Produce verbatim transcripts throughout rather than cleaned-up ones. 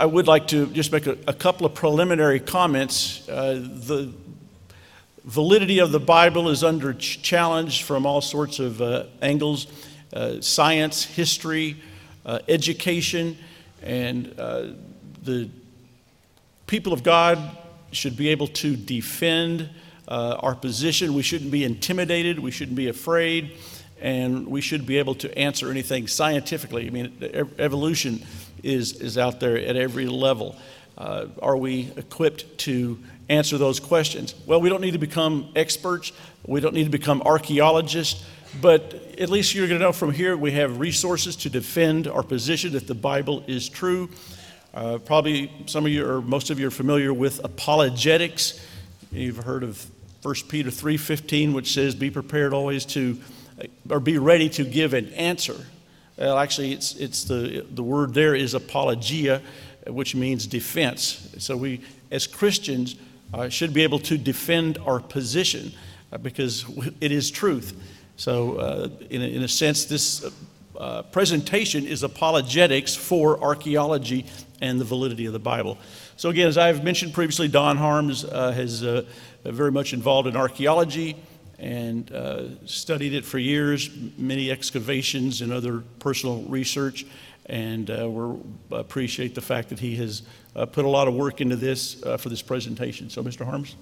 I would like to just make a, a couple of preliminary comments. Uh, the validity of the Bible is under ch- challenge from all sorts of uh, angles, uh, science, history, uh, education, and uh, the people of God should be able to defend uh, our position. We shouldn't be intimidated. We shouldn't be afraid. And we should be able to answer anything scientifically. I mean, evolution is, is out there at every level. Uh, are we equipped to answer those questions? Well, we don't need to become experts. We don't need to become archaeologists. But at least you're going to know from here we have resources to defend our position that the Bible is true. Uh, probably some of you or most of you are familiar with apologetics. You've heard of First Peter three fifteen, which says, be prepared always to or be ready to give an answer. Well, actually, it's it's the the word there is apologia, which means defense. So we, as Christians, uh, should be able to defend our position uh, because it is truth. So, uh, in a, in a sense, this uh, presentation is apologetics for archaeology and the validity of the Bible. So, again, as I've mentioned previously, Don Harms uh, has uh, very much involved in archaeology and uh, studied it for years, many excavations and other personal research, and uh, we appreciate the fact that he has uh, put a lot of work into this uh, for this presentation. So, Mister Harms.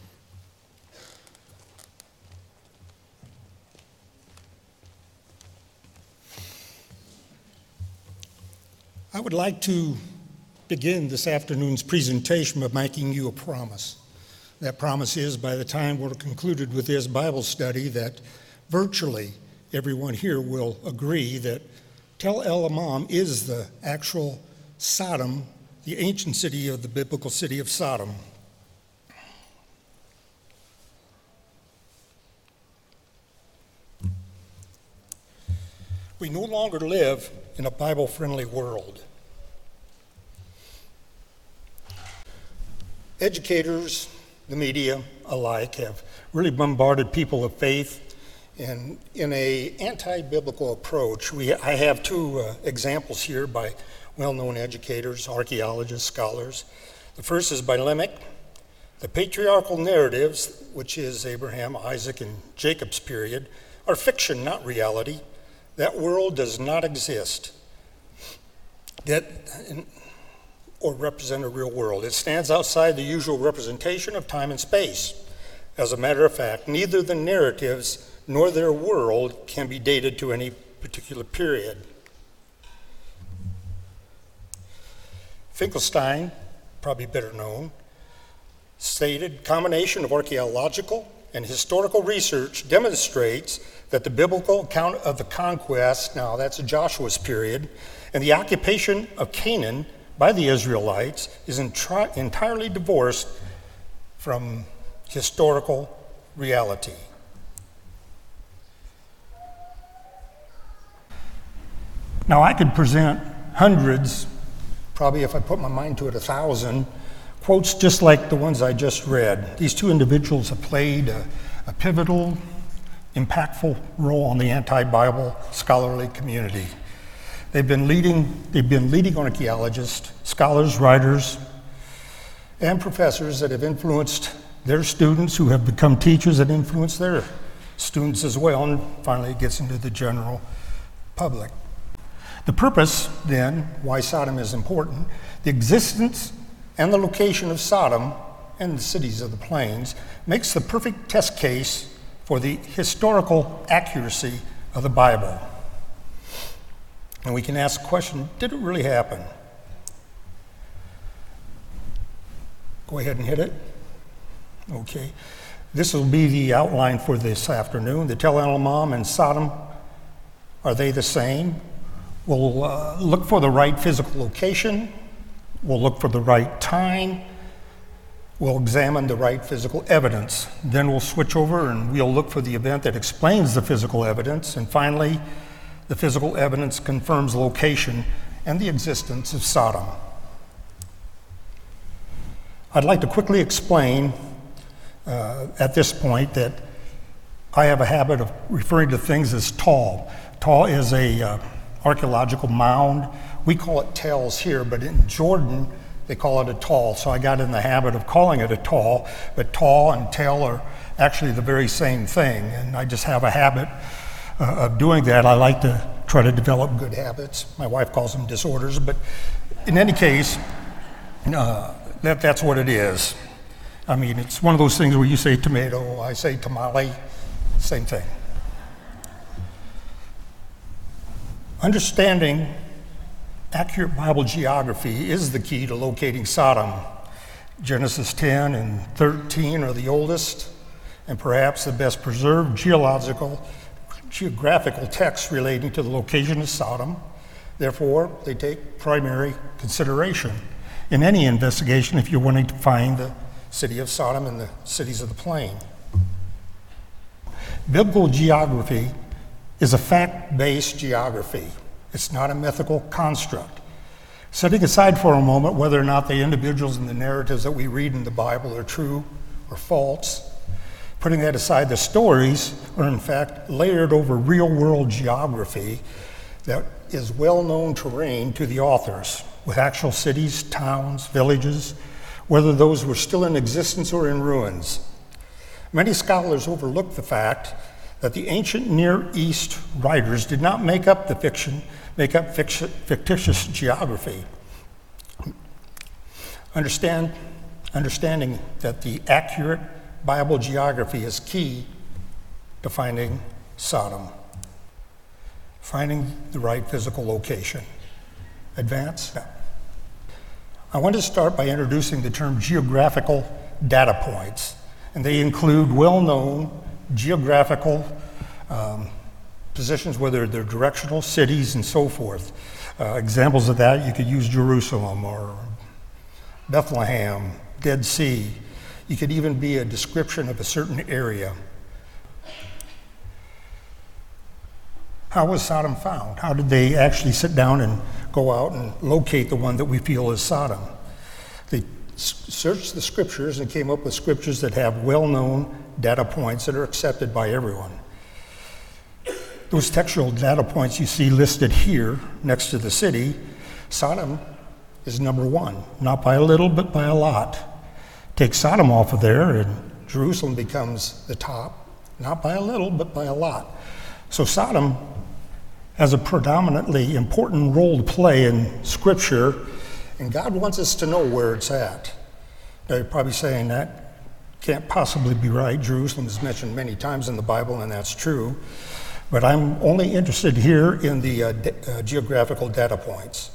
I would like to begin this afternoon's presentation by making you a promise. That promise is, by the time we're concluded with this Bible study, that virtually everyone here will agree that Tel El Ammam is the actual Sodom, the ancient city of the biblical city of Sodom. We no longer live in a Bible-friendly world. Educators, the media alike have really bombarded people of faith, and in a anti-biblical approach, we, I have two uh, examples here by well-known educators, archaeologists, scholars. The first is by Lemech. The patriarchal narratives, which is Abraham, Isaac, and Jacob's period, are fiction, not reality. That world does not exist. That, or represent a real world. It stands outside the usual representation of time and space. As a matter of fact, neither the narratives nor their world can be dated to any particular period. Finkelstein, probably better known, stated, combination of archaeological and historical research demonstrates that the biblical account of the conquest, now that's Joshua's period, and the occupation of Canaan by the Israelites is entri- entirely divorced from historical reality. Now, I could present hundreds, probably if I put my mind to it, a thousand, quotes just like the ones I just read. These two individuals have played a, a pivotal, impactful role on the anti-Bible scholarly community. They've been leading, they've been leading archaeologists, scholars, writers, and professors that have influenced their students, who have become teachers that influence their students as well, and finally it gets into the general public. The purpose, then, why Sodom is important, the existence and the location of Sodom and the cities of the plains makes the perfect test case for the historical accuracy of the Bible. And we can ask the question, did it really happen? Go ahead and hit it. Okay. This will be the outline for this afternoon. The Tel El Ammam and Sodom, are they the same? We'll uh, look for the right physical location. We'll look for the right time. We'll examine the right physical evidence. Then we'll switch over and we'll look for the event that explains the physical evidence. And finally, the physical evidence confirms location and the existence of Sodom. I'd like to quickly explain uh, at this point that I have a habit of referring to things as Tal. Tal is a uh, archaeological mound We call it tells here, but in Jordan, they call it a tall. So I got in the habit of calling it a tall, but tall and tell are actually the very same thing. And I just have a habit uh, of doing that. I like to try to develop good habits. My wife calls them disorders, but in any case, uh, that, that's what it is. I mean, it's one of those things where you say tomato, I say tamale, same thing. Understanding accurate Bible geography is the key to locating Sodom. Genesis ten and thirteen are the oldest and perhaps the best preserved geological, geographical texts relating to the location of Sodom. Therefore, they take primary consideration in any investigation if you're wanting to find the city of Sodom and the cities of the plain. Biblical geography is a fact-based geography. It's not a mythical construct. Setting aside for a moment whether or not the individuals and the narratives that we read in the Bible are true or false, putting that aside, the stories are in fact layered over real-world geography that is well-known terrain to the authors, with actual cities, towns, villages, whether those were still in existence or in ruins. Many scholars overlook the fact that the ancient Near East writers did not make up the fiction, make up fictitious geography. Understand, understanding that the accurate Bible geography is key to finding Sodom, finding the right physical location. Advance? I want to start by introducing the term geographical data points, and they include well-known geographical um, positions, whether they're directional, cities, and so forth. Uh, examples of that, you could use Jerusalem or Bethlehem, Dead Sea. You could even be a description of a certain area. How was Sodom found? How did they actually sit down and go out and locate the one that we feel is Sodom? They searched the scriptures and came up with scriptures that have well-known data points that are accepted by everyone. Those textual data points you see listed here next to the city, Sodom is number one, not by a little, but by a lot. Take Sodom off of there and Jerusalem becomes the top, not by a little, but by a lot. So Sodom has a predominantly important role to play in Scripture, and God wants us to know where it's at. Now you're probably saying that can't possibly be right. Jerusalem is mentioned many times in the Bible, and that's true. But I'm only interested here in the uh, de- uh, geographical data points.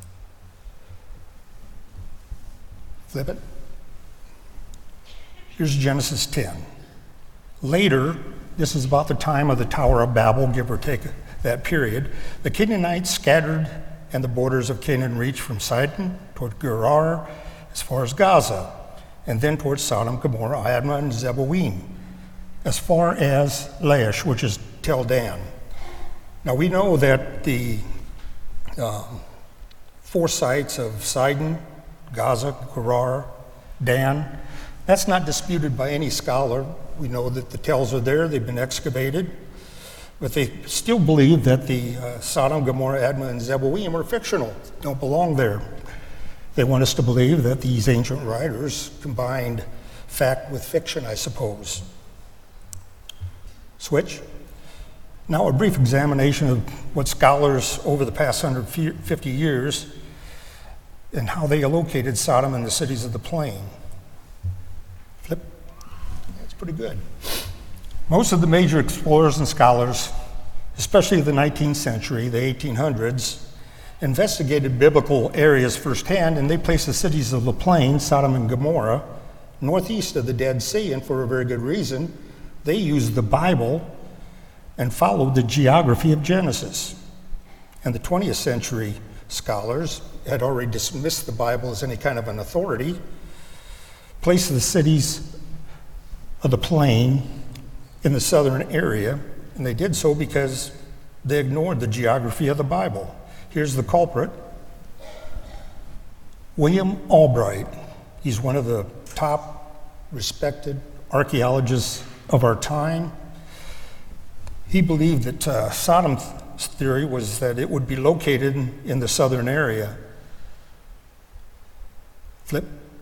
Flip it. Here's Genesis ten. Later, this is about the time of the Tower of Babel, give or take that period. The Canaanites scattered, and the borders of Canaan reached from Sidon toward Gerar as far as Gaza, and then towards Sodom, Gomorrah, Admah, and Zeboim, as far as Laish, which is Tel Dan. Now we know that the um, four sites of Sidon, Gaza, Gerar, Dan, that's not disputed by any scholar. We know that the tells are there, they've been excavated, but they still believe that the uh, Sodom, Gomorrah, Admah, and Zeboim are fictional, don't belong there. They want us to believe that these ancient writers combined fact with fiction, I suppose. Switch. Now a brief examination of what scholars over the past one hundred fifty years and how they located Sodom and the cities of the plain. Flip. That's pretty good. Most of the major explorers and scholars, especially the nineteenth century, the eighteen hundreds, investigated biblical areas firsthand, and they placed the cities of the plain, Sodom and Gomorrah, northeast of the Dead Sea, and for a very good reason. They used the Bible and followed the geography of Genesis. And the twentieth century scholars had already dismissed the Bible as any kind of an authority, placed the cities of the plain in the southern area, and they did so because they ignored the geography of the Bible. Here's the culprit, William Albright. He's one of the top respected archaeologists of our time. He believed that uh, Sodom theory was that it would be located in, in the southern area. Flip.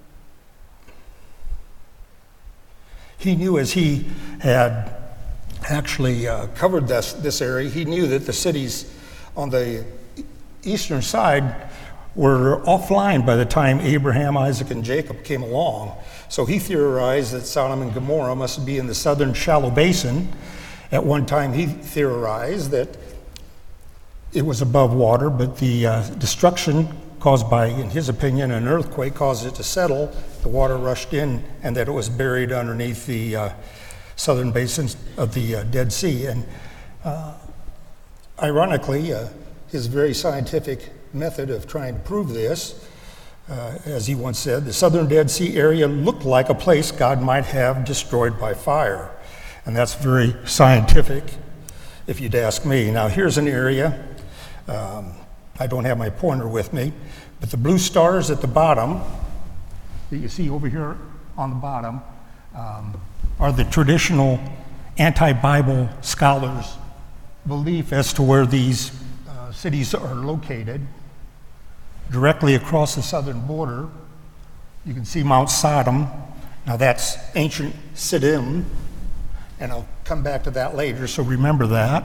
He knew, as he had actually uh, covered this, this area, he knew that the cities on the eastern side were offline by the time Abraham, Isaac, and Jacob came along. So he theorized that Sodom and Gomorrah must be in the southern shallow basin. At one time, he theorized that it was above water, but the uh, destruction caused by, in his opinion, an earthquake caused it to settle. The water rushed in, and that it was buried underneath the uh, southern basins of the uh, Dead Sea. And uh, ironically, uh, his very scientific method of trying to prove this, uh, as he once said, the southern Dead Sea area looked like a place God might have destroyed by fire. And that's very scientific, if you'd ask me. Now, here's an area. Um, I don't have my pointer with me, but the blue stars at the bottom that you see over here on the bottom um, are the traditional anti-Bible scholars' belief as to where these uh, cities are located. Directly across the southern border, you can see Mount Sodom. Now that's ancient Siddim, and I'll come back to that later, so remember that.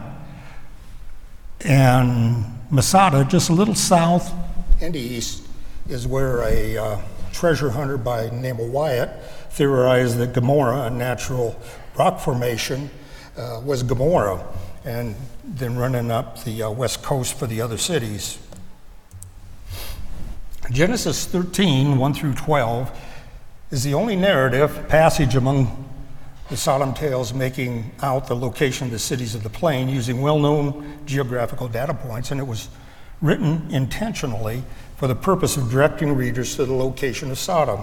And Masada, just a little south and east, is where a uh, treasure hunter by the name of Wyatt theorized that Gomorrah, a natural rock formation, uh, was Gomorrah, and then running up the uh, west coast for the other cities. Genesis thirteen, one through twelve, is the only narrative passage among the Sodom tales making out the location of the cities of the plain using well-known geographical data points, and it was written intentionally for the purpose of directing readers to the location of Sodom.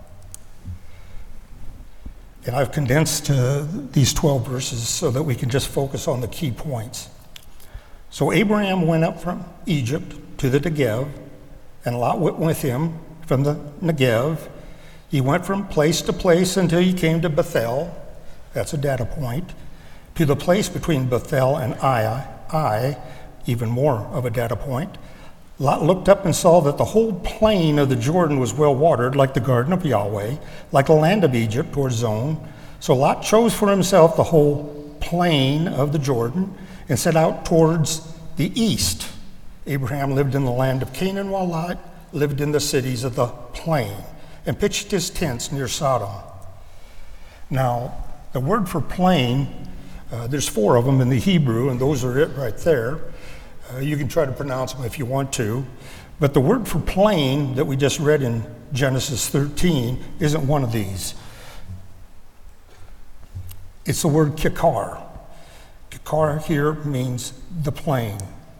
And I've condensed uh, these twelve verses so that we can just focus on the key points. So Abraham went up from Egypt to the Negev, and Lot went with him from the Negev. He went from place to place until he came to Bethel. That's a data point. To the place between Bethel and Ai, Ai, even more of a data point. Lot looked up and saw that the whole plain of the Jordan was well watered, like the garden of Yahweh, like the land of Egypt towards Zon. So Lot chose for himself the whole plain of the Jordan and set out towards the east. Abraham lived in the land of Canaan, while Lot lived in the cities of the plain and pitched his tents near Sodom. Now, the word for plain, uh, there's four of them in the Hebrew, and those are it right there. Uh, you can try to pronounce them if you want to. But the word for plain that we just read in Genesis thirteen isn't one of these. It's the word kikar. Kikar here means the plain.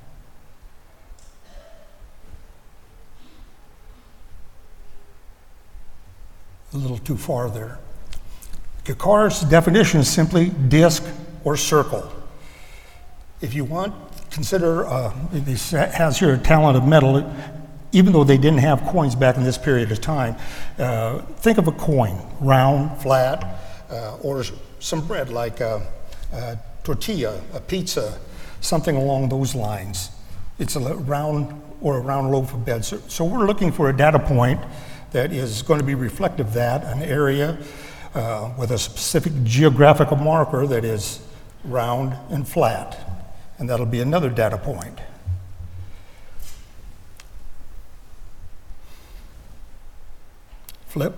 A little too far there. Kikar's definition is simply disc or circle. If you want, consider, uh, this has here a talent of metal, even though they didn't have coins back in this period of time. Uh, think of a coin, round, flat, uh, or some bread like a, a tortilla, a pizza, something along those lines. It's a round or a round loaf of bread. So, so we're looking for a data point that is going to be reflective of that, an area uh, with a specific geographical marker that is round and flat. And that'll be another data point. Flip.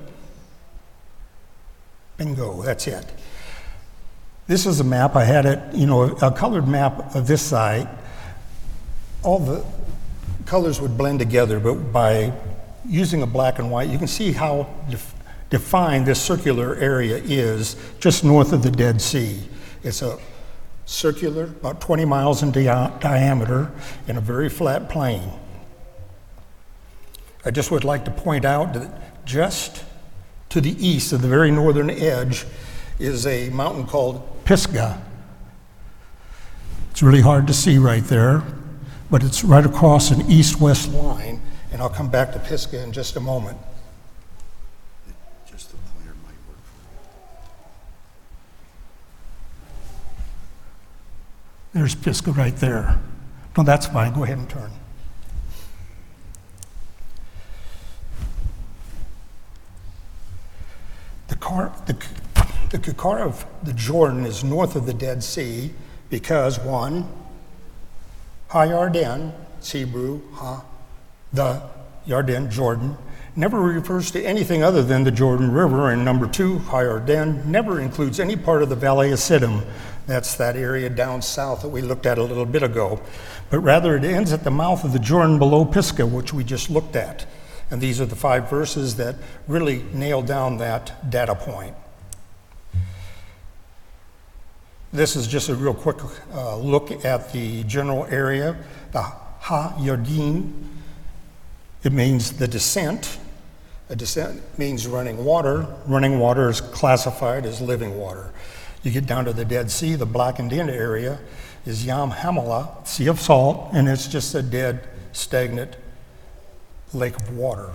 Bingo, that's it. This is a map. I had it, you know, a colored map of this site. All the colors would blend together, but by using a black and white, you can see how def- defined this circular area is just north of the Dead Sea. It's a circular, about twenty miles in dia- diameter, in a very flat plain. I just would like to point out that just to the east of the very northern edge is a mountain called Pisgah. It's really hard to see right there, but it's right across an east-west line, and I'll come back to Pisgah in just a moment. Just the pointer might work for you. There's Pisgah right there. No, that's fine. Go ahead and turn. The, car, the, the Kikar of the Jordan is north of the Dead Sea because, one, Ha Yarden, it's Hebrew, Ha, the Yarden, Jordan, never refers to anything other than the Jordan River, and number two, Ha Yarden, never includes any part of the Valley of Siddim. That's that area down south that we looked at a little bit ago. But rather it ends at the mouth of the Jordan below Pisgah, which we just looked at. And these are the five verses that really nail down that data point. This is just a real quick uh, look at the general area. The Ha Yarden, it means the descent. A descent means running water. Running water is classified as living water. You get down to the Dead Sea, the blackened in area is Yam Hamala, Sea of Salt, and it's just a dead, stagnant lake of water.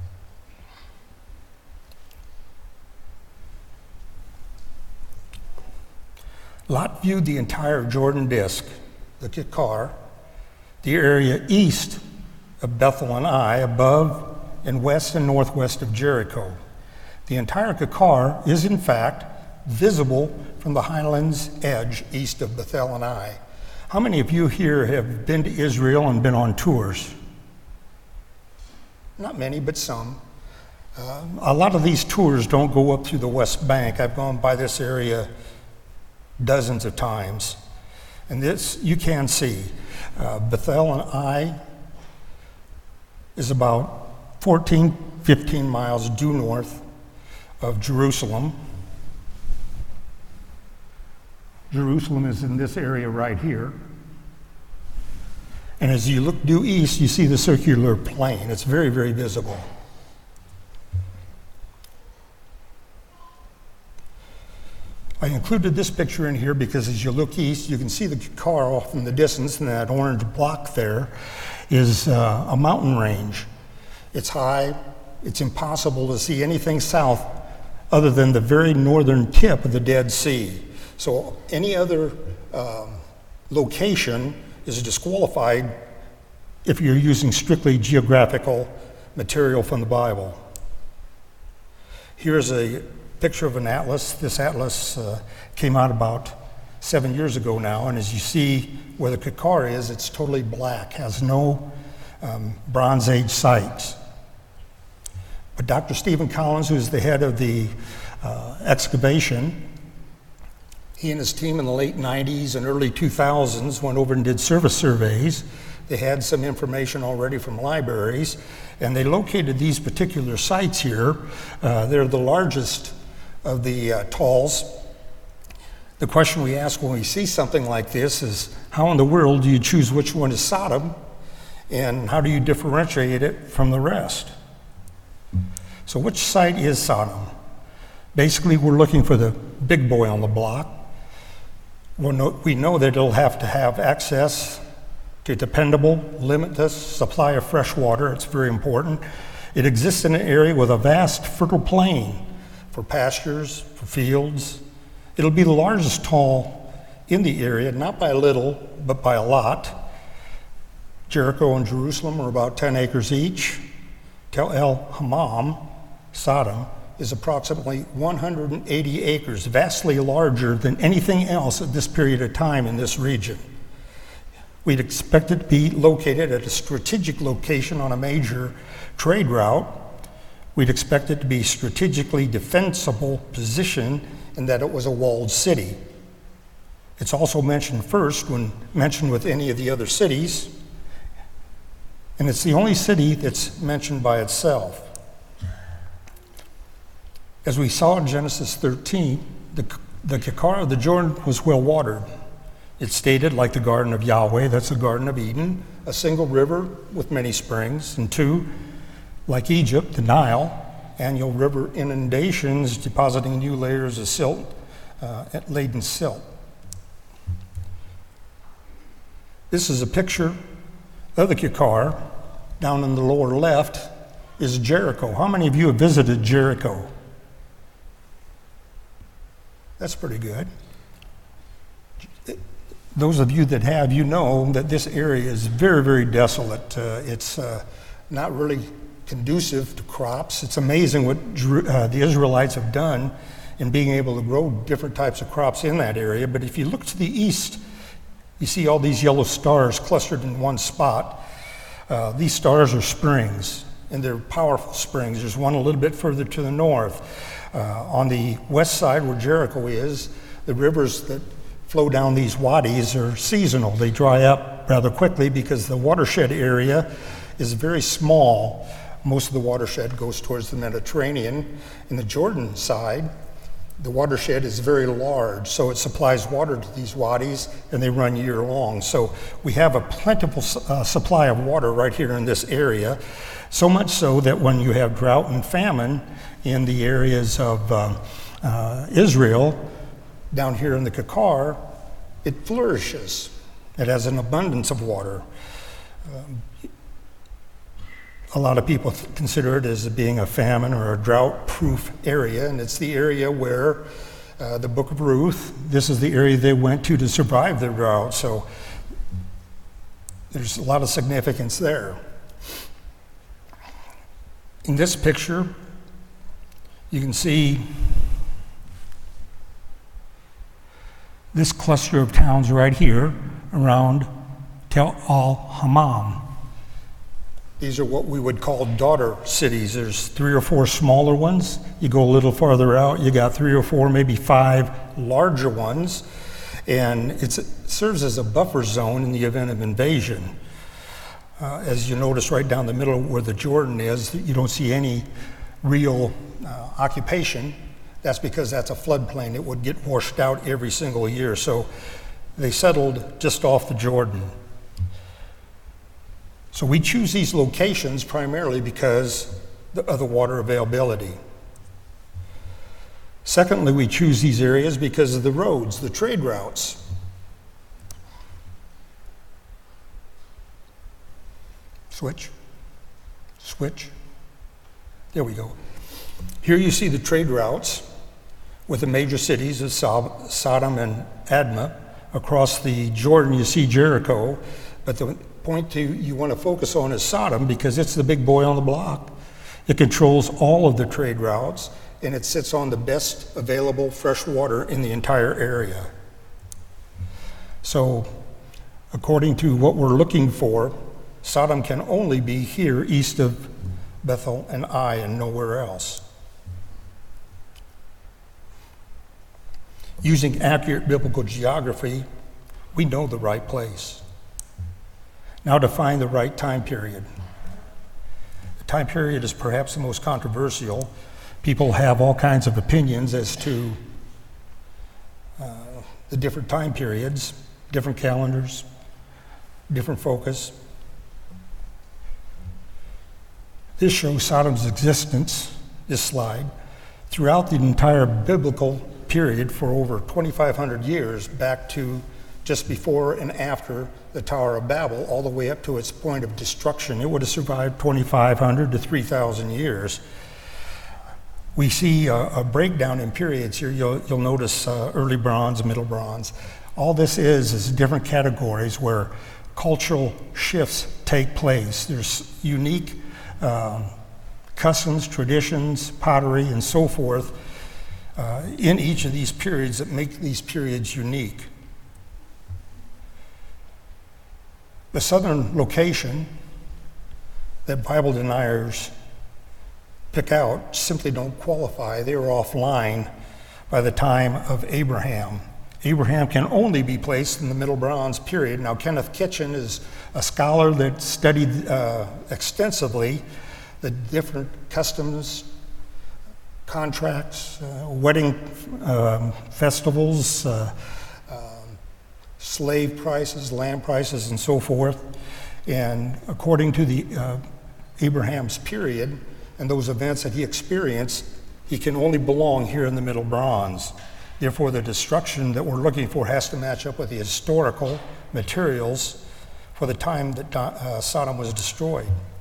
Lot viewed the entire Jordan Disk, the Kikar, the area east of Bethel and Ai, above and west and northwest of Jericho. The entire Kikar is in fact visible from the highlands edge east of Bethel and Ai. How many of you here have been to Israel and been on tours? Not many, but some. Uh, a lot of these tours don't go up through the West Bank. I've gone by this area dozens of times. And this, you can see, uh, Bethel and Ai is about fourteen, fifteen miles due north of Jerusalem. Jerusalem is in this area right here. And as you look due east, you see the circular plain. It's very, very visible. I included this picture in here because as you look east, you can see the car off in the distance, and that orange block there is uh, a mountain range. It's high. It's impossible to see anything south other than the very northern tip of the Dead Sea. So any other um, location is disqualified if you're using strictly geographical material from the Bible. Here's a picture of an atlas. This atlas uh, came out about seven years ago now, and as you see where the Kikar is, it's totally black, has no um, Bronze Age sites. But Doctor Stephen Collins, who's the head of the uh, excavation, he and his team in the late nineties and early two thousands went over and did surface surveys. They had some information already from libraries, and they located these particular sites here. Uh, they're the largest of the uh, talls. The question we ask when we see something like this is, how in the world do you choose which one is Sodom, and how do you differentiate it from the rest? So which site is Sodom? Basically, we're looking for the big boy on the block. We'll know, we know that it'll have to have access to dependable, limitless supply of fresh water. It's very important. It exists in an area with a vast fertile plain for pastures, for fields. It'll be the largest tall in the area, not by a little, but by a lot. Jericho and Jerusalem are about ten acres each. Tel El Hammam, Sodom, is approximately one hundred eighty acres, vastly larger than anything else at this period of time in this region. We'd expect it to be located at a strategic location on a major trade route. We'd expect it to be strategically defensible position in that it was a walled city. It's also mentioned first when mentioned with any of the other cities, and it's the only city that's mentioned by itself. As we saw in Genesis thirteen, the, the Kikar of the Jordan was well watered. It's stated like the Garden of Yahweh, that's the Garden of Eden, a single river with many springs, and two, like Egypt, the Nile, annual river inundations depositing new layers of silt, uh, laden silt. This is a picture of the Kikar. Down in the lower left is Jericho. How many of you have visited Jericho? That's pretty good. those of you that have, you know that this area is very, very desolate. Uh, it's uh, not really conducive to crops. It's amazing what uh, the Israelites have done in being able to grow different types of crops in that area. But if you look to the east, you see all these yellow stars clustered in one spot. Uh, these stars are springs, and they're powerful springs. There's one a little bit further to the north. Uh, on the west side where Jericho is, the rivers that flow down these wadis are seasonal. They dry up rather quickly because the watershed area is very small. Most of the watershed goes towards the Mediterranean. In the Jordan side, the watershed is very large, so it supplies water to these wadis, and they run year long. So we have a plentiful uh, supply of water right here in this area, so much so that when you have drought and famine in the areas of uh, uh, Israel, down here in the Kakar, it flourishes. It has an abundance of water. Um, a lot of people th- consider it as being a famine or a drought-proof area, and it's the area where uh, the book of Ruth, this is the area they went to to survive the drought, so there's a lot of significance there. In this picture, you can see this cluster of towns right here around Tel al-Hammam. These are what we would call daughter cities. There's three or four smaller ones. You go a little farther out, you got three or four, maybe five larger ones. And it's, it serves as a buffer zone in the event of invasion. Uh, as you notice right down the middle where the Jordan is, you don't see any real uh, occupation. That's because that's a floodplain. It would get washed out every single year. So they settled just off the Jordan. So we choose these locations primarily because of the water availability. Secondly, we choose these areas because of the roads, the trade routes. Switch, switch. There we go. Here you see the trade routes with the major cities of Sodom and Admah. Across the Jordan, you see Jericho, but the point to, you want to focus on is Sodom because it's the big boy on the block. It controls all of the trade routes, and it sits on the best available fresh water in the entire area. So, according to what we're looking for, Sodom can only be here east of Bethel and Ai and nowhere else. Using accurate biblical geography, we know the right place. Now to find the right time period. The time period is perhaps the most controversial. People have all kinds of opinions as to uh, the different time periods, different calendars, different focus. This shows Sodom's existence, this slide, throughout the entire biblical period for over twenty-five hundred years, back to just before and after the Tower of Babel, all the way up to its point of destruction. It would have survived twenty-five hundred to three thousand years. We see a, a breakdown in periods here. You'll, you'll notice uh, early bronze, middle bronze. All this is is different categories where cultural shifts take place. There's unique um, customs, traditions, pottery, and so forth uh, in each of these periods that make these periods unique. The southern location that Bible deniers pick out simply don't qualify. They were offline by the time of Abraham. Abraham can only be placed in the Middle Bronze period. Now, Kenneth Kitchen is a scholar that studied uh, extensively the different customs, contracts, uh, wedding um, festivals, uh, um, slave prices, land prices, and so forth. And according to the uh, Abraham's period and those events that he experienced, he can only belong here in the Middle Bronze. Therefore, the destruction that we're looking for has to match up with the historical materials for the time that uh, Sodom was destroyed.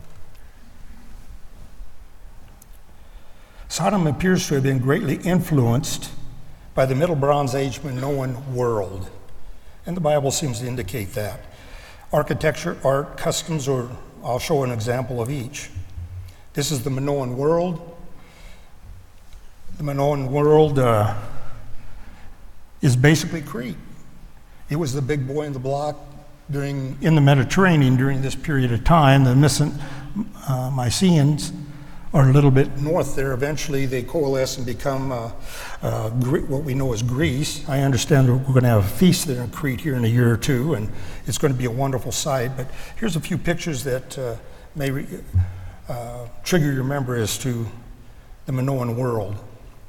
Sodom appears to have been greatly influenced by the Middle Bronze Age Minoan world. And the Bible seems to indicate that. Architecture, art, customs, or I'll show an example of each. This is the Minoan world. The Minoan world uh, is basically Crete. It was the big boy in the block during in the Mediterranean during this period of time. The Mycen, uh, Mycenaeans are a little bit north there. Eventually they coalesce and become uh, uh, Gre- what we know as Greece. I understand that we're going to have a feast there in Crete here in a year or two, and it's going to be a wonderful sight. But here's a few pictures that uh, may re- uh, trigger your memory as to the Minoan world.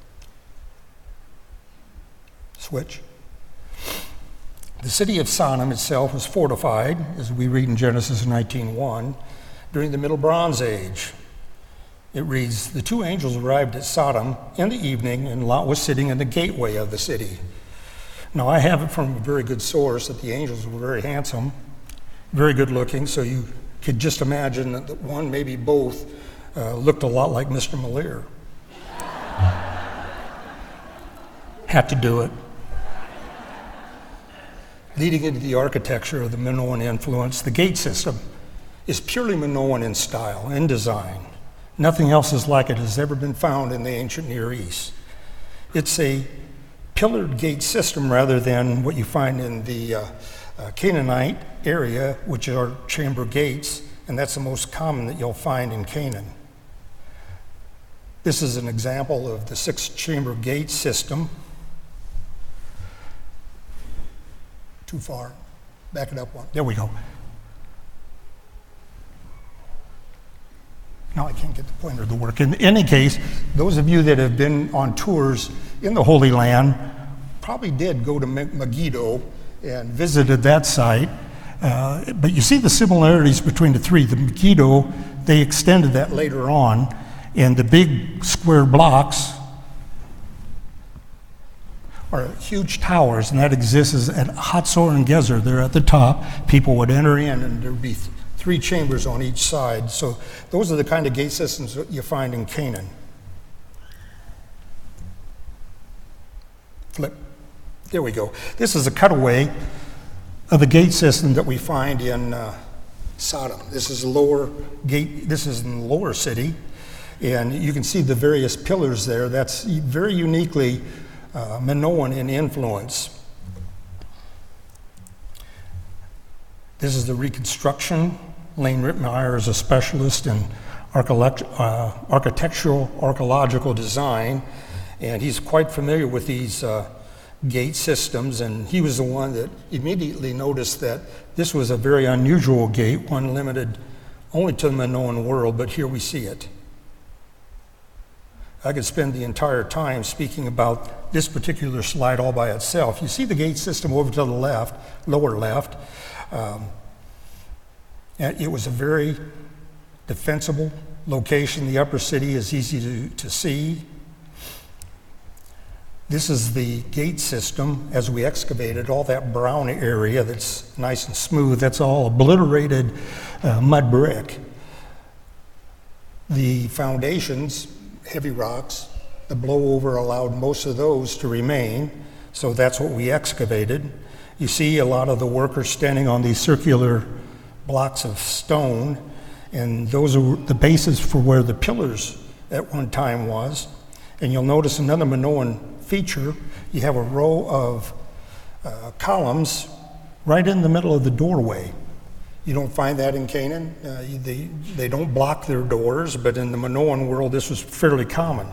Switch. The city of Sodom itself was fortified, as we read in Genesis nineteen one, during the Middle Bronze Age. It reads, the two angels arrived at Sodom in the evening, and Lot was sitting in the gateway of the city. Now, I have it from a very good source that the angels were very handsome, very good looking, so you could just imagine that one, maybe both, uh, looked a lot like Mister Malier. Had to do it. Leading into the architecture of the Minoan influence, the gate system is purely Minoan in style and design. Nothing else is like it has ever been found in the ancient Near East. It's a pillared gate system rather than what you find in the uh, uh, Canaanite area, which are chamber gates, and that's the most common that you'll find in Canaan. This is an example of the six-chamber gate system. Too far. Back it up one. There we go. Now I can't get the pointer to work. In any case, those of you that have been on tours in the Holy Land probably did go to Megiddo and visited that site. Uh, but you see the similarities between the three. The Megiddo, they extended that later on, and the big square blocks are huge towers, and that exists at Hatzor and Gezer. They're at the top. People would enter in, and there'd be th- three chambers on each side. So those are the kind of gate systems that you find in Canaan. Flip. There we go. This is a cutaway of the gate system that we find in uh, Sodom. This is lower gate. This is in the lower city, and you can see the various pillars there. That's very uniquely Uh, Minoan in influence. This is the reconstruction. Lane Rittmeyer is a specialist in architect- uh, architectural archaeological design, and he's quite familiar with these uh, gate systems, and he was the one that immediately noticed that this was a very unusual gate, one limited only to the Minoan world, but here we see it. I could spend the entire time speaking about this particular slide all by itself. You see the gate system over to the left, lower left. Um, and it was a very defensible location. The upper city is easy to, to see. This is the gate system as we excavated all that brown area that's nice and smooth. That's all obliterated uh, mud brick. The foundations, heavy rocks, the blowover allowed most of those to remain, so that's what we excavated. You see a lot of the workers standing on these circular blocks of stone, and those are the bases for where the pillars at one time was. And you'll notice another Minoan feature. You have a row of uh, columns right in the middle of the doorway. You don't find that in Canaan. Uh, they, they don't block their doors, but in the Minoan world, this was fairly common.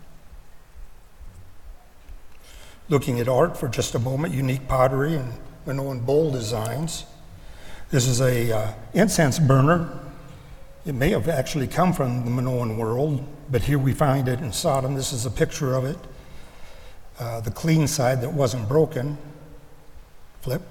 Looking at art for just a moment, unique pottery and Minoan bowl designs. This is a uh, incense burner. It may have actually come from the Minoan world, but here we find it in Sodom. This is a picture of it. Uh, the clean side that wasn't broken. Flip.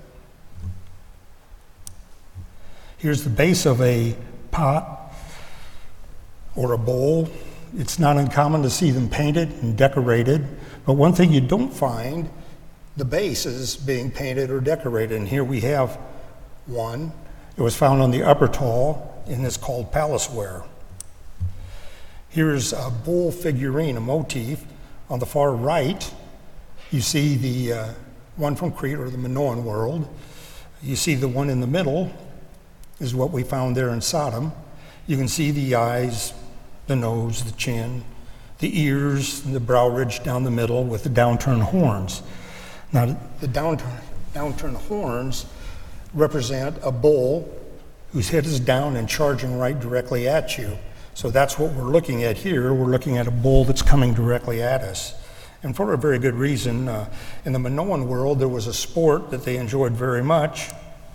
Here's the base of a pot or a bowl. It's not uncommon to see them painted and decorated, but one thing you don't find, the base is being painted or decorated, and here we have one. It was found on the upper tall, and it's called palaceware. Here's a bull figurine, a motif. On the far right, you see the uh, one from Crete, or the Minoan world. You see the one in the middle is what we found there in Sodom. You can see the eyes, the nose, the chin, the ears, and the brow ridge down the middle with the downturned horns. Now, the downturn, downturned horns represent a bull whose head is down and charging right directly at you. So that's what we're looking at here. We're looking at a bull that's coming directly at us. And for a very good reason. Uh, in the Minoan world, there was a sport that they enjoyed very much.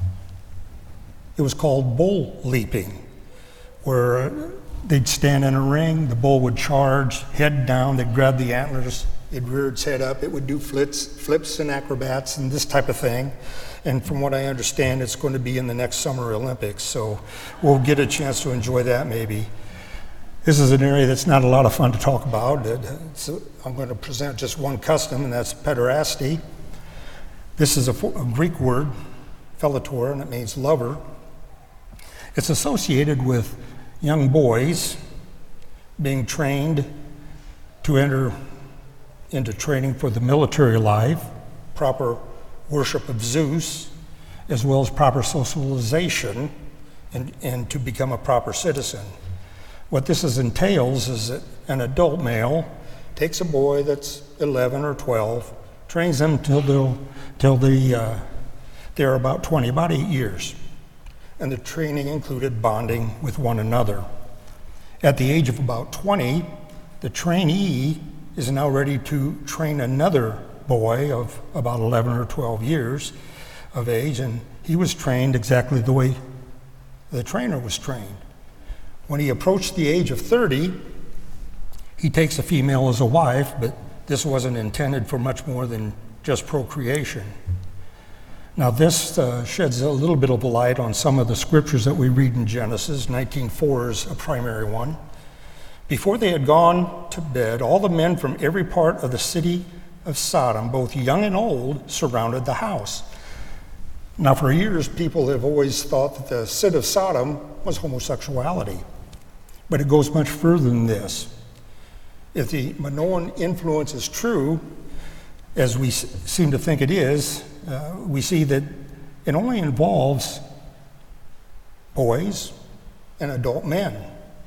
It was called bull leaping, where they'd stand in a ring, the bull would charge, head down, they'd grab the antlers, it'd rear its head up, it would do flips, flips and acrobats and this type of thing. And from what I understand, it's going to be in the next Summer Olympics, so we'll get a chance to enjoy that maybe. This is an area that's not a lot of fun to talk about. So I'm going to present just one custom, and that's pederasty. This is a, a Greek word, phelator, and it means lover. It's associated with young boys being trained to enter into training for the military life, proper worship of Zeus, as well as proper socialization, and, and to become a proper citizen. What this is entails is that an adult male takes a boy that's eleven or twelve, trains them till they'll, till they, uh, they're about twenty, about eight years. And the training included bonding with one another. At the age of about twenty, the trainee is now ready to train another boy of about eleven or twelve years of age, and he was trained exactly the way the trainer was trained. When he approached the age of thirty, he takes a female as a wife, but this wasn't intended for much more than just procreation. Now this uh, sheds a little bit of light on some of the scriptures that we read in Genesis. nineteen four is a primary one. Before they had gone to bed, all the men from every part of the city of Sodom, both young and old, surrounded the house. Now for years, people have always thought that the sin of Sodom was homosexuality, but it goes much further than this. If the Minoan influence is true, as we s- seem to think it is, uh, we see that it only involves boys and adult men.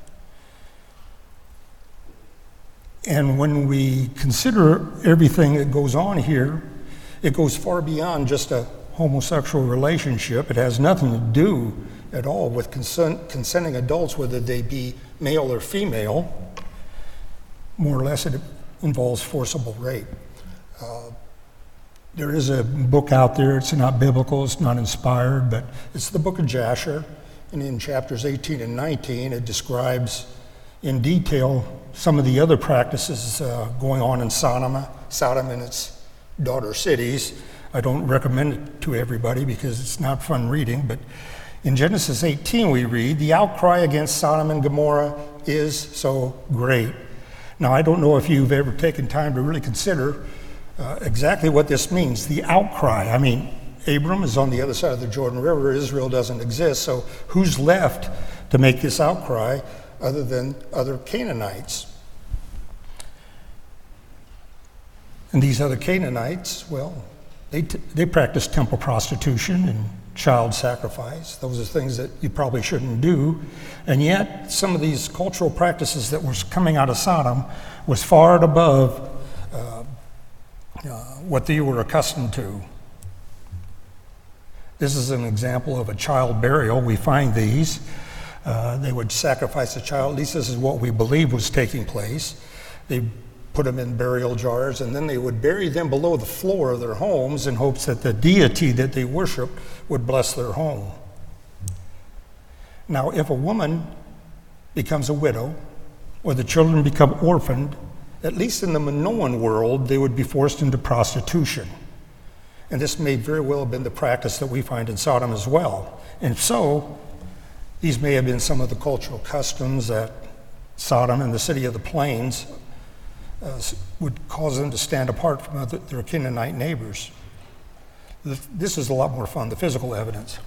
And when we consider everything that goes on here, it goes far beyond just a homosexual relationship. It has nothing to do at all with consent, consenting adults, whether they be male or female. More or less, it involves forcible rape. Uh, there is a book out there. It's not biblical, it's not inspired, but it's the book of Jasher. And in chapters eighteen and nineteen, it describes in detail some of the other practices uh, going on in Sodom, Sodom and its daughter cities. I don't recommend it to everybody because it's not fun reading, but in Genesis eighteen we read, "The outcry against Sodom and Gomorrah is so great." Now I don't know if you've ever taken time to really consider uh, exactly what this means, the outcry. I mean, Abram is on the other side of the Jordan River, Israel doesn't exist, so who's left to make this outcry other than other Canaanites? And these other Canaanites, well, They, t- they practice temple prostitution and child sacrifice. Those are things that you probably shouldn't do. And yet, some of these cultural practices that were coming out of Sodom was far and above uh, uh, what they were accustomed to. This is an example of a child burial. We find these. Uh, they would sacrifice a child. At least this is what we believe was taking place. They put them in burial jars, and then they would bury them below the floor of their homes in hopes that the deity that they worshiped would bless their home. Now, if a woman becomes a widow or the children become orphaned, at least in the Minoan world, they would be forced into prostitution. And this may very well have been the practice that we find in Sodom as well. And so, these may have been some of the cultural customs that Sodom and the city of the plains Uh, would cause them to stand apart from other, their Canaanite neighbors. The, this is a lot more fun, the physical evidence.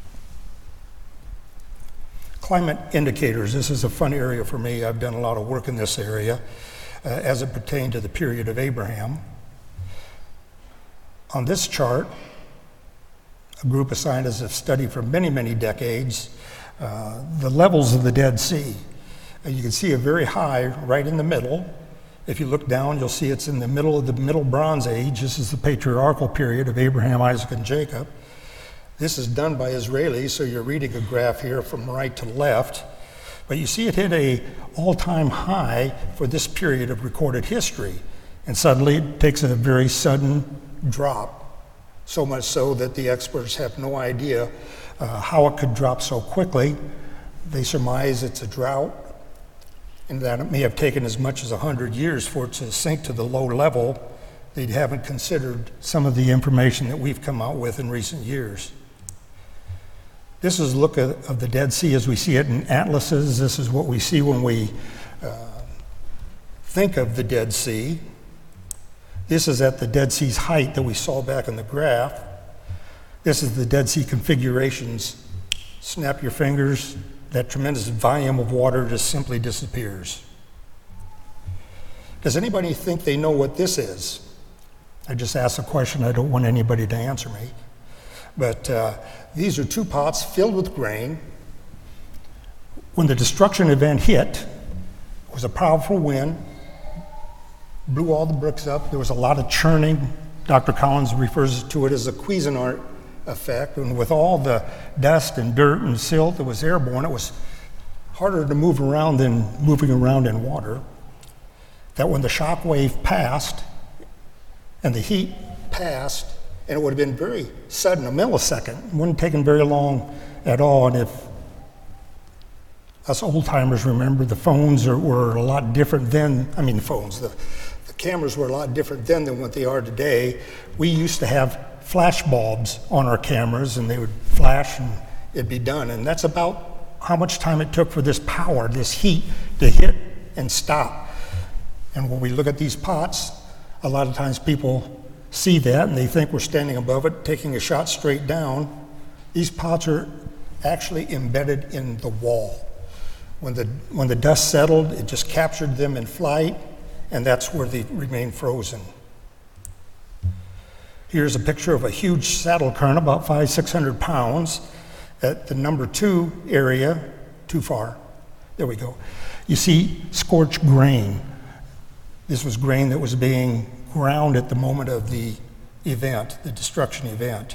Climate indicators, this is a fun area for me. I've done a lot of work in this area uh, as it pertained to the period of Abraham. On this chart, a group of scientists have studied for many, many decades uh, the levels of the Dead Sea. And you can see a very high right in the middle. If you look down, you'll see it's in the middle of the Middle Bronze Age. This is the patriarchal period of Abraham, Isaac, and Jacob. This is done by Israelis, so you're reading a graph here from right to left. But you see it hit a all-time high for this period of recorded history. And suddenly it takes a very sudden drop, so much so that the experts have no idea uh, how it could drop so quickly. They surmise it's a drought, and that it may have taken as much as one hundred years for it to sink to the low level. They haven't considered some of the information that we've come out with in recent years. This is a look at, of the Dead Sea as we see it in atlases. This is what we see when we uh, think of the Dead Sea. This is at the Dead Sea's height that we saw back in the graph. This is the Dead Sea configurations. Snap your fingers, that tremendous volume of water just simply disappears. Does anybody think they know what this is? I just asked a question. I don't want anybody to answer me. But uh, these are two pots filled with grain. When the destruction event hit, it was a powerful wind, blew all the bricks up. There was a lot of churning. Doctor Collins refers to it as a Cuisinart effect. And with all the dust and dirt and silt that was airborne, it was harder to move around than moving around in water. That when the shock wave passed and the heat passed, and it would have been very sudden, a millisecond. It wouldn't have taken very long at all. And if us old timers remember, the phones are, were a lot different then. I mean, the phones, the, the cameras were a lot different then than what they are today. We used to have flash bulbs on our cameras, and they would flash and it'd be done. And that's about how much time it took for this power, this heat, to hit and stop. And when we look at these pots, a lot of times people see that and they think we're standing above it, taking a shot straight down. These pots are actually embedded in the wall. When the, when the dust settled, it just captured them in flight, and that's where they remain frozen. Here's a picture of a huge saddle kern, about five, six hundred pounds, at the number two area, too far. There we go. You see scorched grain. This was grain that was being ground at the moment of the event, the destruction event.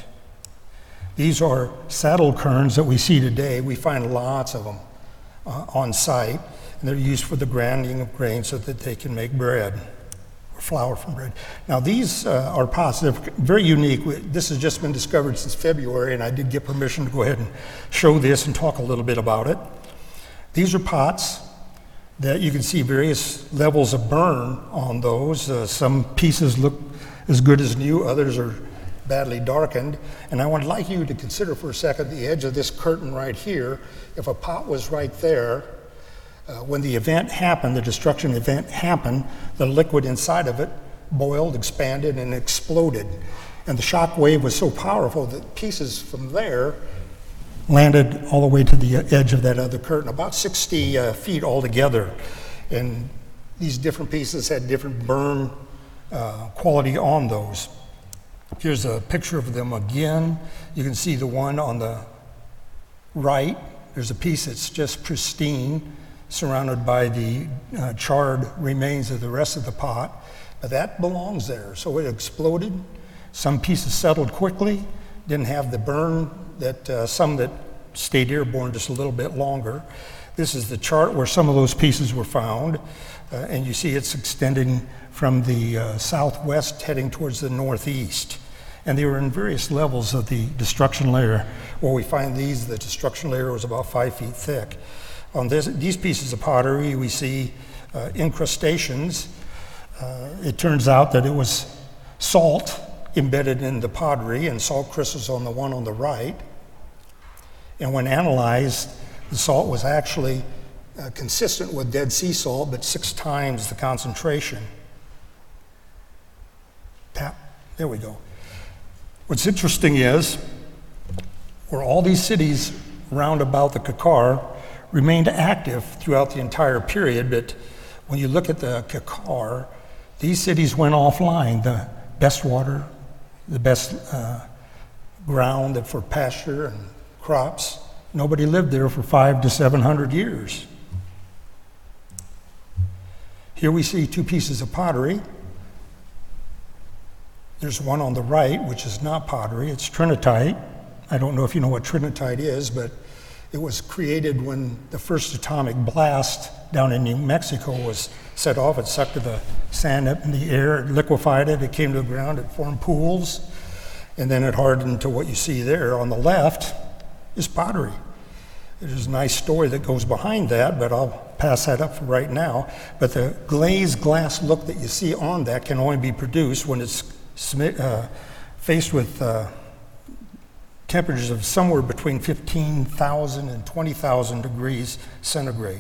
These are saddle kerns that we see today. We find lots of them uh, on site, and they're used for the grinding of grain so that they can make bread or flour from bread. Now these uh, are pots, they're very unique. This has just been discovered since February, and I did get permission to go ahead and show this and talk a little bit about it. These are pots that you can see various levels of burn on those. Uh, some pieces look as good as new, others are badly darkened. And I would like you to consider for a second the edge of this curtain right here. If a pot was right there, uh, when the event happened, the destruction event happened, the liquid inside of it boiled, expanded, and exploded. And the shock wave was so powerful that pieces from there landed all the way to the edge of that other curtain, about sixty uh, feet altogether. And these different pieces had different burn uh, quality on those. Here's a picture of them again. You can see the one on the right. There's a piece that's just pristine, surrounded by the uh, charred remains of the rest of the pot. But that belongs there. So it exploded. Some pieces settled quickly, didn't have the burn that uh, some that stayed airborne just a little bit longer. This is the chart where some of those pieces were found, uh, and you see it's extending from the uh, southwest heading towards the northeast. And they were in various levels of the destruction layer. Where we find these, the destruction layer was about five feet thick. On this, these pieces of pottery, we see uh, incrustations. Uh, it turns out that it was salt embedded in the pottery, and salt crystals on the one on the right. And when analyzed, the salt was actually uh, consistent with Dead Sea salt, but six times the concentration. Tap, there we go. What's interesting is, where all these cities round about the Khakar remained active throughout the entire period, but when you look at the Khakar, these cities went offline. The Bestwater, the best uh, ground for pasture and crops. Nobody lived there for five to seven hundred years. Here we see two pieces of pottery. There's one on the right, which is not pottery, it's trinitite. I don't know if you know what trinitite is, but it was created when the first atomic blast down in New Mexico was set off. It sucked the sand up in the air, it liquefied it, it came to the ground, it formed pools, and then it hardened to what you see there. On the left is pottery. There's a nice story that goes behind that, but I'll pass that up for right now. But the glazed glass look that you see on that can only be produced when it's uh, faced with uh, temperatures of somewhere between fifteen thousand and twenty thousand degrees centigrade.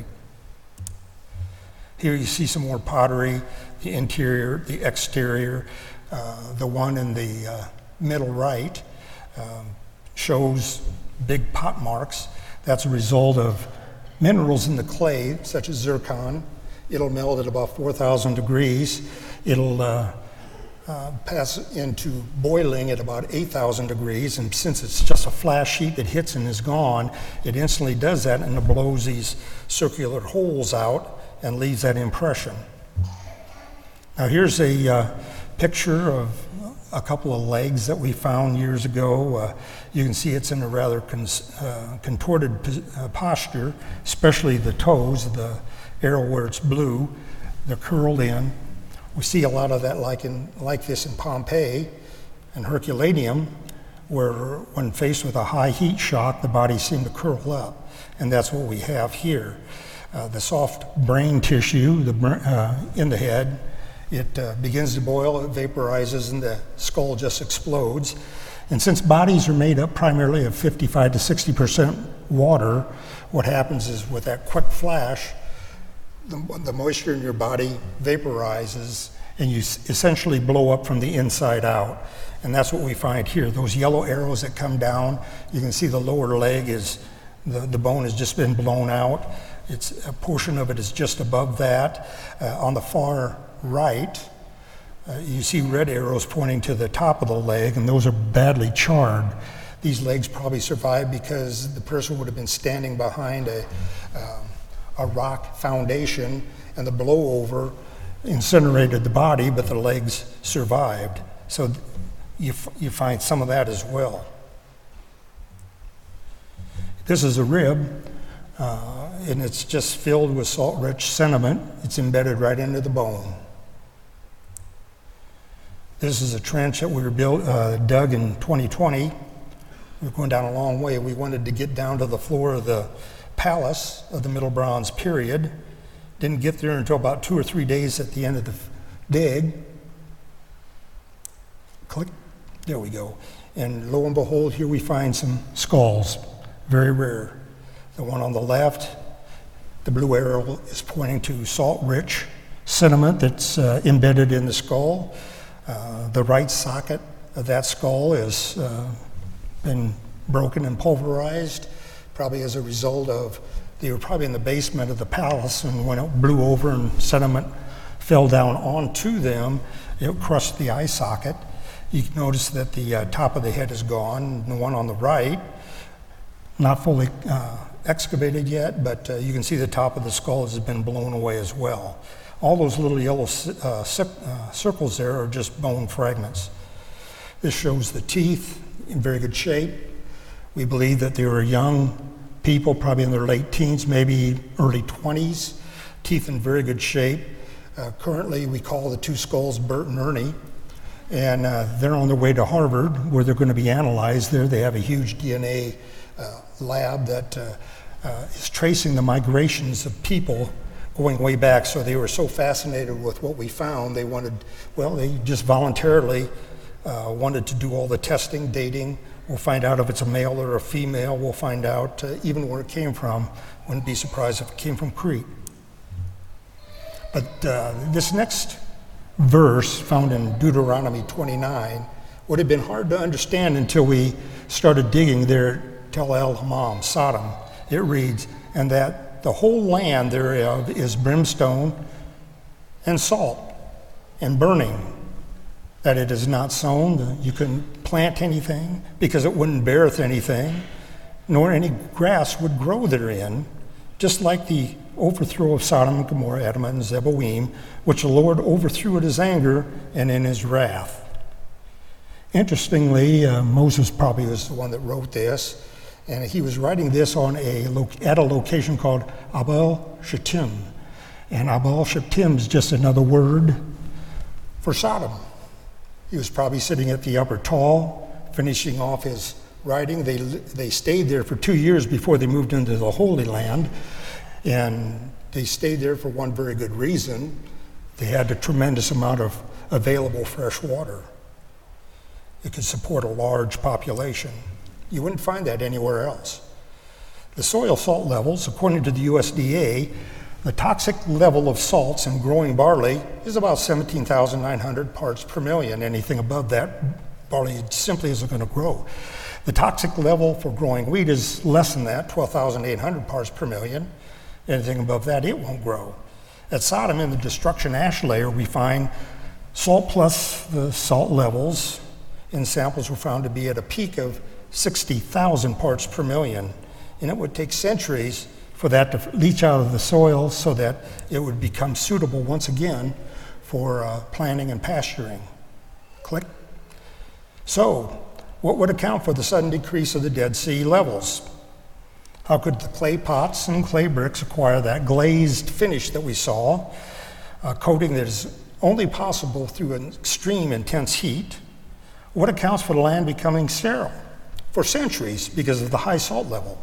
Here you see some more pottery, the interior, the exterior. Uh, the one in the uh, middle right um, shows big pot marks. That's a result of minerals in the clay, such as zircon. It'll melt at about four thousand degrees. It'll uh, uh, pass into boiling at about eight thousand degrees, and since it's just a flash heat that hits and is gone, it instantly does that and it blows these circular holes out and leaves that impression. Now here's a uh, picture of a couple of legs that we found years ago. Uh, you can see it's in a rather cons- uh, contorted pos- uh, posture, especially the toes, the arrow where it's blue, they're curled in. We see a lot of that like, in, like this in Pompeii and Herculaneum, where when faced with a high heat shock, the body seemed to curl up, and that's what we have here. Uh, the soft brain tissue the, br- uh, in the head, it uh, begins to boil, it vaporizes, and the skull just explodes. And since bodies are made up primarily of fifty-five to sixty percent water, what happens is with that quick flash, the, the moisture in your body vaporizes, and you s- essentially blow up from the inside out. And that's what we find here. Those yellow arrows that come down, you can see the lower leg is, the, the bone has just been blown out. It's, a portion of it is just above that. Uh, on the far right, uh, you see red arrows pointing to the top of the leg, and those are badly charred. These legs probably survived because the person would have been standing behind a, uh, a rock foundation, and the blowover incinerated the body, but the legs survived. So th- you, f- you find some of that as well. This is a rib. Uh, and it's just filled with salt-rich sediment. It's embedded right into the bone. This is a trench that we were built, uh, dug in twenty twenty. We were going down a long way. We wanted to get down to the floor of the palace of the Middle Bronze period. Didn't get there until about two or three days at the end of the f- dig. Click. There we go. And lo and behold, here we find some skulls. Very rare. The one on the left, the blue arrow is pointing to salt-rich sediment that's uh, embedded in the skull. Uh, the right socket of that skull has uh, been broken and pulverized, probably as a result of, they were probably in the basement of the palace, and when it blew over and sediment fell down onto them, it crushed the eye socket. You can notice that the uh, top of the head is gone. The one on the right, not fully uh, excavated yet, but uh, you can see the top of the skull has been blown away as well. All those little yellow uh, uh, circles there are just bone fragments. This shows the teeth in very good shape. We believe that they were young people, probably in their late teens, maybe early twenties, teeth in very good shape. Uh, currently, we call the two skulls Bert and Ernie, and uh, they're on their way to Harvard, where they're going to be analyzed there. They have a huge D N A uh, lab that uh, uh, is tracing the migrations of people going way back. So they were so fascinated with what we found, they wanted, well, they just voluntarily uh, wanted to do all the testing, dating. We'll find out if it's a male or a female. We'll find out uh, even where it came from. Wouldn't be surprised if it came from Crete. But uh, this next verse, found in Deuteronomy twenty-nine, would have been hard to understand until we started digging there at Tel El Hammam, Sodom. It reads, and that the whole land thereof is brimstone and salt and burning. that it is not sown, that you couldn't plant anything because it wouldn't beareth anything, nor any grass would grow therein, just like the overthrow of Sodom and Gomorrah, Admah and Zeboim, which the Lord overthrew at his anger and in his wrath. Interestingly, uh, Moses probably was the one that wrote this, and he was writing this on a lo- at a location called Abel Shittim. And Abel Shittim is just another word for Sodom. He was probably sitting at the upper tall, finishing off his writing. They, they stayed there for two years before they moved into the Holy Land, and they stayed there for one very good reason. They had a tremendous amount of available fresh water. It could support a large population. You wouldn't find that anywhere else. The soil salt levels, according to the U S D A, the toxic level of salts in growing barley is about seventeen thousand nine hundred parts per million. Anything above that, barley simply isn't going to grow. The toxic level for growing wheat is less than that, twelve thousand eight hundred parts per million. Anything above that, it won't grow. At Sodom, in the destruction ash layer, we find salt plus the salt levels in samples were found to be at a peak of sixty thousand parts per million. And it would take centuries for that to leach out of the soil so that it would become suitable once again for uh, planting and pasturing. Click. So, what would account for the sudden decrease of the Dead Sea levels? How could the clay pots and clay bricks acquire that glazed finish that we saw, a coating that is only possible through an extreme intense heat? What accounts for the land becoming sterile for centuries because of the high salt level?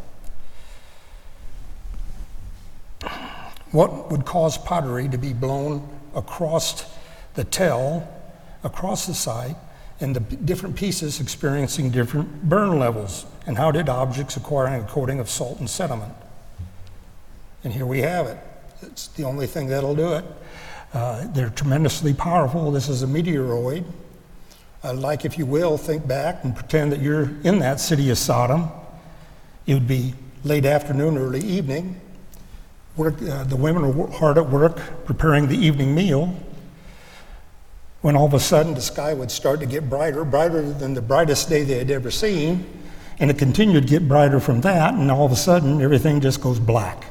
What would cause pottery to be blown across the tell, across the site, and the different pieces experiencing different burn levels? And how did objects acquire a coating of salt and sediment? And here we have it. It's the only thing that'll do it. Uh, they're tremendously powerful. This is a meteoroid. Uh, like, if you will, think back and pretend that you're in that city of Sodom. It would be late afternoon, early evening. Work, uh, the women are hard at work preparing the evening meal, when all of a sudden the sky would start to get brighter, brighter than the brightest day they had ever seen, and it continued to get brighter from that, and all of a sudden everything just goes black.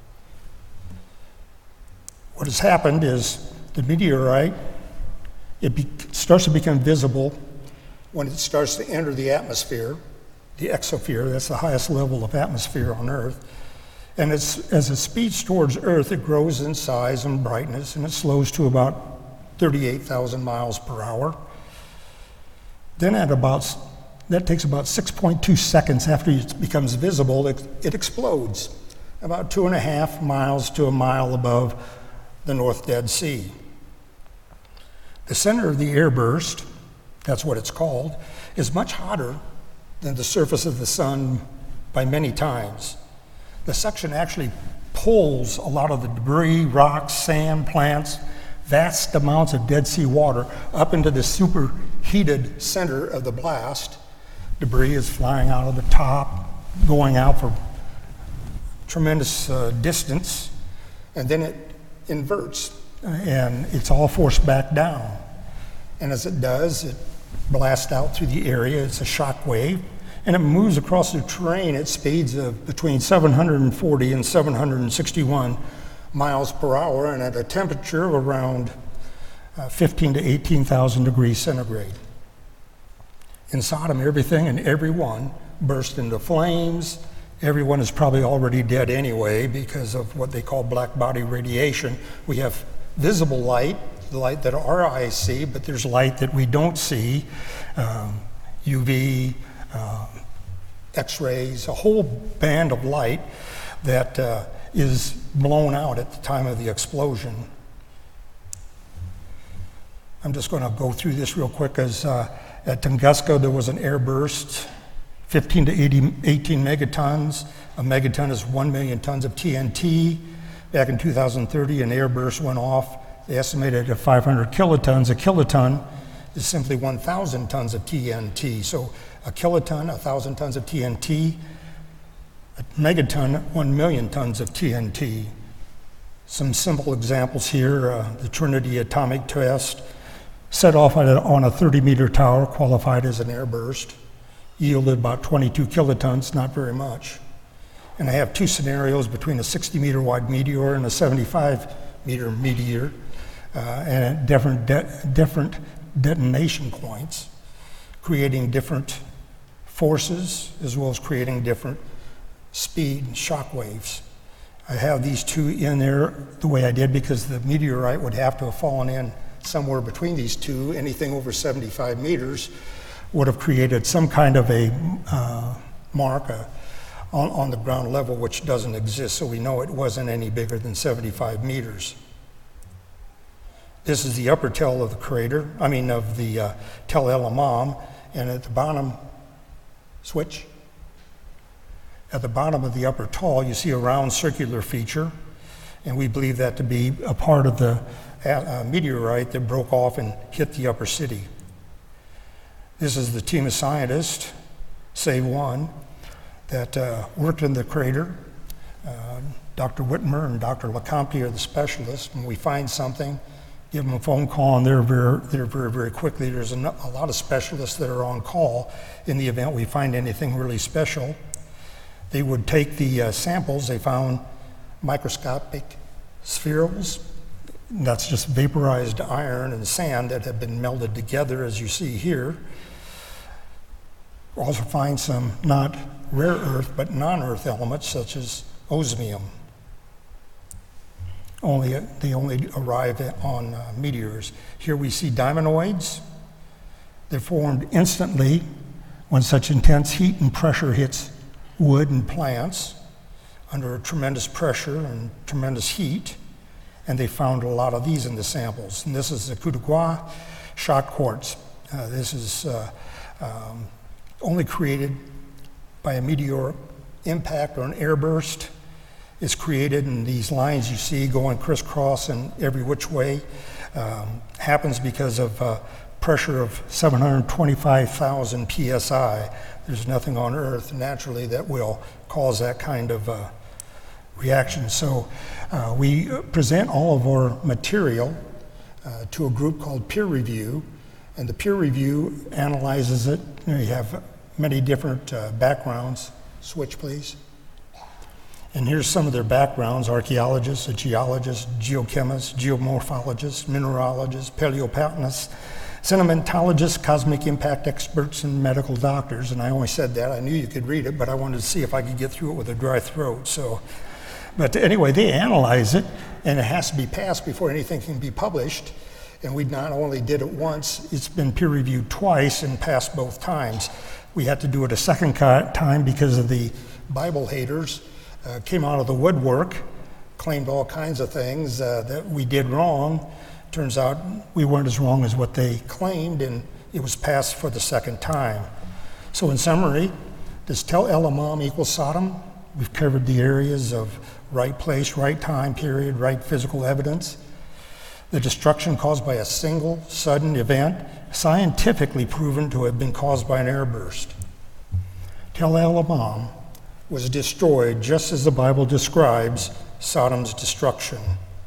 What has happened is the meteorite, it be, starts to become visible when it starts to enter the atmosphere, the exosphere, that's the highest level of atmosphere on Earth. And it's, as it speeds towards Earth, it grows in size and brightness, and it slows to about thirty-eight thousand miles per hour. Then at about, that takes about six point two seconds after it becomes visible, it, it explodes, about two and a half miles to a mile above the North Dead Sea. The center of the airburst, that's what it's called, is much hotter than the surface of the sun by many times. The section actually pulls a lot of the debris, rocks, sand, plants, vast amounts of Dead Sea water up into the superheated center of the blast. Debris is flying out of the top, going out for tremendous uh, distance, and then it inverts, and it's all forced back down. And as it does, it blasts out through the area. It's a shock wave, and it moves across the terrain at speeds of between seven hundred forty and seven hundred sixty-one miles per hour, and at a temperature of around uh, fifteen to eighteen thousand degrees centigrade. In Sodom, everything and everyone burst into flames. Everyone is probably already dead anyway because of what they call black body radiation. We have visible light, the light that our eyes see, but there's light that we don't see, um, U V, uh, X-rays, a whole band of light that uh, is blown out at the time of the explosion. I'm just going to go through this real quick. As uh, at Tunguska, there was an airburst, fifteen to eighteen megatons. A megaton is one million tons of T N T. Back in two thousand thirty, an airburst went off. They estimated at five hundred kilotons. A kiloton is simply one thousand tons of T N T. So a kiloton, one thousand tons of T N T. A megaton, one million tons of T N T. Some simple examples here, uh, the Trinity atomic test, set off on a, on a thirty meter tower, qualified as an airburst, yielded about twenty-two kilotons, not very much. And I have two scenarios between a sixty meter wide meteor and a seventy-five meter meteor, uh, and at different, de- different detonation points, creating different forces as well as creating different speed and shock waves. I have these two in there the way I did because the meteorite would have to have fallen in somewhere between these two. Anything over seventy-five meters would have created some kind of a uh, mark uh, on, on the ground level, which doesn't exist, so we know it wasn't any bigger than seventy-five meters. This is the upper tail of the crater, I mean of the uh, Tel El Amam, and at the bottom, switch. At the bottom of the upper tall, you see a round circular feature, and we believe that to be a part of the uh, meteorite that broke off and hit the upper city. This is the team of scientists, save one, that uh, worked in the crater. Uh, Doctor Whitmer and Doctor LeCompte are the specialists. When we find something, give them a phone call, and they're very, they're very, very quickly. There's a, a lot of specialists that are on call in the event we find anything really special. They would take the uh, samples. They found microscopic spherules. That's just vaporized iron and sand that have been melded together, as you see here. We'll also find some not rare earth, but non-earth elements, such as osmium. Only, they only arrive on uh, meteors. Here we see diamondoids. They're formed instantly when such intense heat and pressure hits wood and plants under tremendous pressure and tremendous heat, and they found a lot of these in the samples. And this is the Coup de Gras shock quartz. Uh, this is uh, um, only created by a meteor impact or an airburst. It's created in these lines you see going crisscross in every which way. Um, happens because of uh, pressure of seven hundred twenty-five thousand P S I. There's nothing on Earth naturally that will cause that kind of uh, reaction. So uh, we present all of our material uh, to a group called peer review, and the peer review analyzes it. You know, you have many different uh, backgrounds. Switch, please. And here's some of their backgrounds: archaeologists, geologists, geochemists, geomorphologists, mineralogists, paleobotanists, sedimentologists, cosmic impact experts, and medical doctors. And I only said that, I knew you could read it, but I wanted to see if I could get through it with a dry throat. So, but anyway, they analyze it, and it has to be passed before anything can be published. And we not only did it once, it's been peer reviewed twice and passed both times. We had to do it a second time because of the Bible haters uh, came out of the woodwork, claimed all kinds of things uh, that we did wrong. Turns out we weren't as wrong as what they claimed, and it was passed for the second time. So in summary, does Tel El Amam equal Sodom? We've covered the areas of right place, right time period, right physical evidence. The destruction caused by a single sudden event, scientifically proven to have been caused by an airburst. Tel El Amam was destroyed just as the Bible describes Sodom's destruction.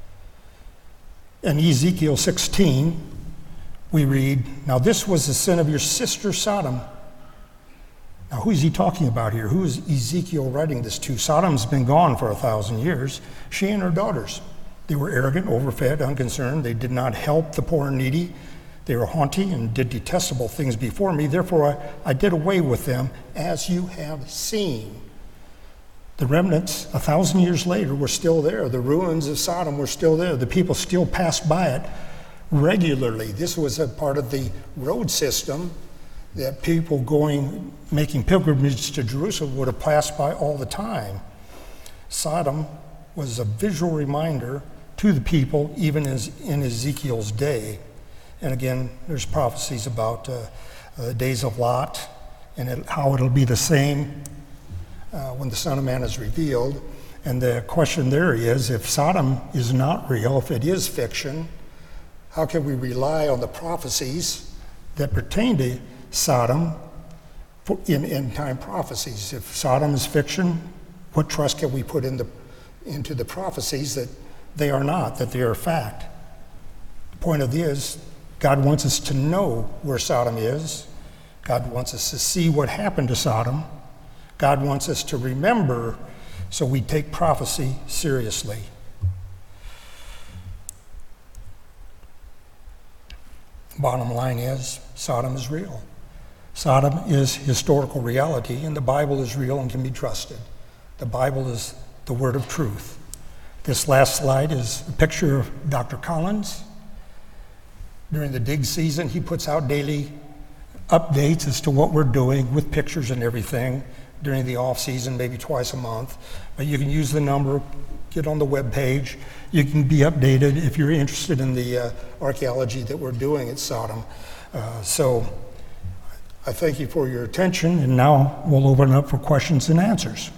In Ezekiel sixteen, we read, "Now this was the sin of your sister Sodom." Now who is he talking about here? Who is Ezekiel writing this to? Sodom's been gone for a thousand years. She and her daughters. They were arrogant, overfed, unconcerned. They did not help the poor and needy. They were haughty and did detestable things before me. Therefore I, I did away with them, as you have seen. The remnants, a thousand years later, were still there. The ruins of Sodom were still there. The people still passed by it regularly. This was a part of the road system that people going, making pilgrimage to Jerusalem would have passed by all the time. Sodom was a visual reminder to the people, even as in Ezekiel's day. And again, there's prophecies about uh, the days of Lot and it, how it'll be the same Uh, when the Son of Man is revealed. And the question there is, if Sodom is not real, if it is fiction, how can we rely on the prophecies that pertain to Sodom for, in end-time prophecies? If Sodom is fiction, what trust can we put in the, into the prophecies that they are not, that they are fact? The point of this God wants us to know where Sodom is. God wants us to see what happened to Sodom. God wants us to remember so we take prophecy seriously. Bottom line is, Sodom is real. Sodom is historical reality, and the Bible is real and can be trusted. The Bible is the word of truth. This last slide is a picture of Doctor Collins. During the dig season, he puts out daily updates as to what we're doing with pictures and everything. During the off season, maybe twice a month. But you can use the number, get on the web page. You can be updated if you're interested in the uh, archaeology that we're doing at Sodom. Uh, so I thank you for your attention, and now we'll open up for questions and answers.